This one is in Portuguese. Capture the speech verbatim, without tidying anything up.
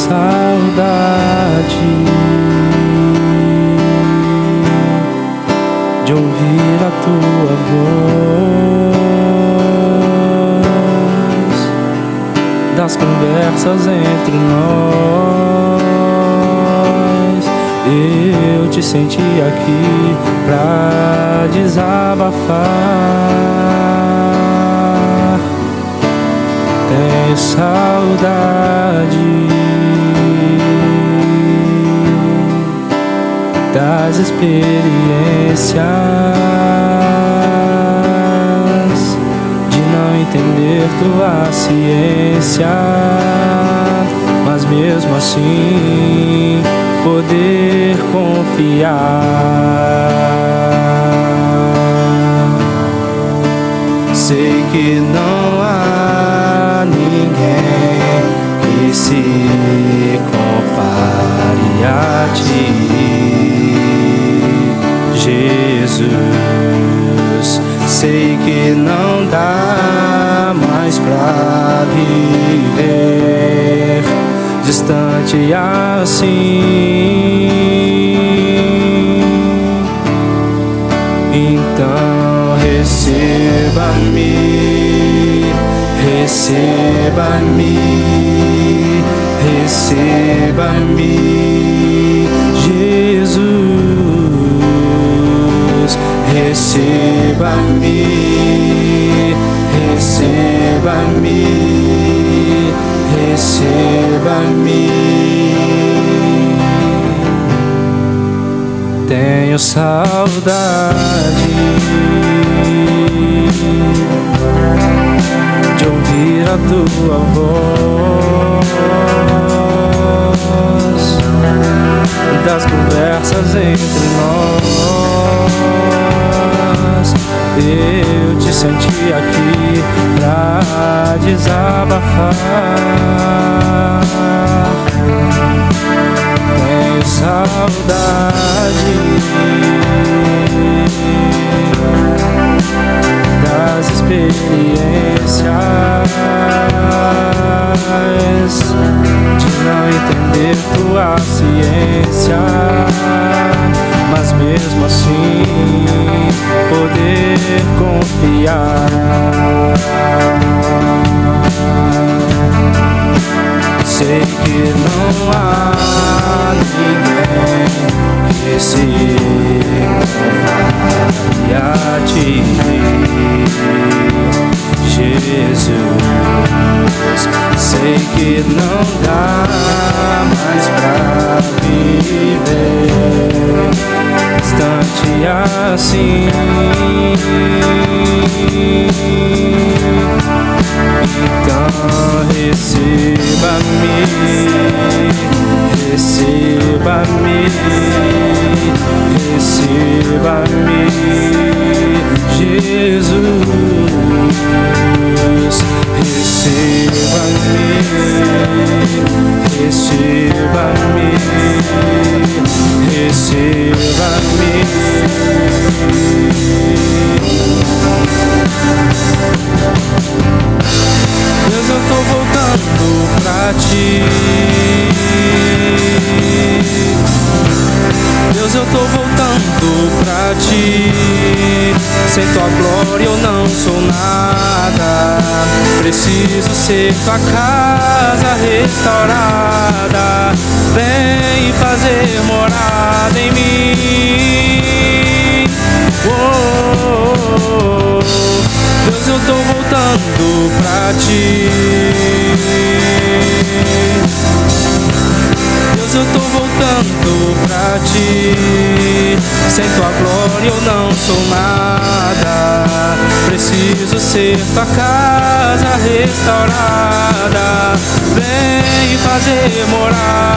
saudade de ouvir a tua voz, das conversas entre nós. Eu te senti aqui pra desabafar. Tenho saudade das experiências, de não entender tua ciência, mas mesmo assim poder confiar. Sei que não há ninguém que se compare a ti, Jesus. Sei que não dá mais pra viver distante assim. Então receba-me, receba-me, receba-me, Jesus. Receba-me, receba-me, receba-me. Tenho saudade de ouvir a tua voz, das conversas entre nós. Eu te senti aqui pra desabafar. Tenho saudade das experiências, de não entender tua ciência, mas mesmo assim poder confiar. Sei que não há ninguém que se compare a ti, Jesus. Sei que não dá mais pra viver distante assim. Então receba-me, receba-me, receba-me, Jesus. Receba-me, receba-me, receba-me. Deus, eu tô voltando pra ti. Deus, eu tô voltando pra ti. Sem tua glória eu não sou nada. Preciso ser tua casa restaurada. Vem fazer morada em mim. Oh, oh, oh. Deus, eu tô voltando pra ti. Deus, eu tô voltando pra ti. Sem tua glória eu não sou nada. Preciso ser tua casa restaurada. Vem fazer morada